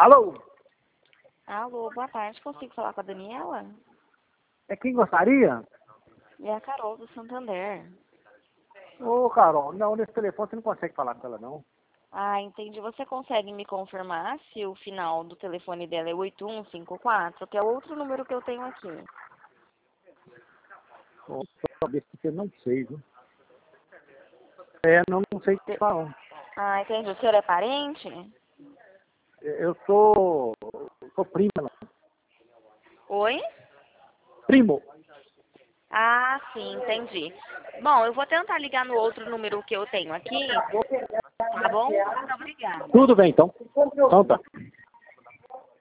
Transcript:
Alô? Alô, boa tarde. Consigo falar com a Daniela? É quem gostaria? É a Carol do Santander. Ô, Carol, não, nesse telefone você não consegue falar com ela, não. Ah, entendi. Você consegue me confirmar se o final do telefone dela é 8154, que é outro número que eu tenho aqui? Ô, saber que eu não sei, viu? É, não sei o que falar. Ah, entendi. O senhor é parente? Eu sou primo, não. Oi? Primo. Ah, sim, entendi. Bom, eu vou tentar ligar no outro número que eu tenho aqui, tá bom? Muito obrigada. Tudo bem, então. Então tá.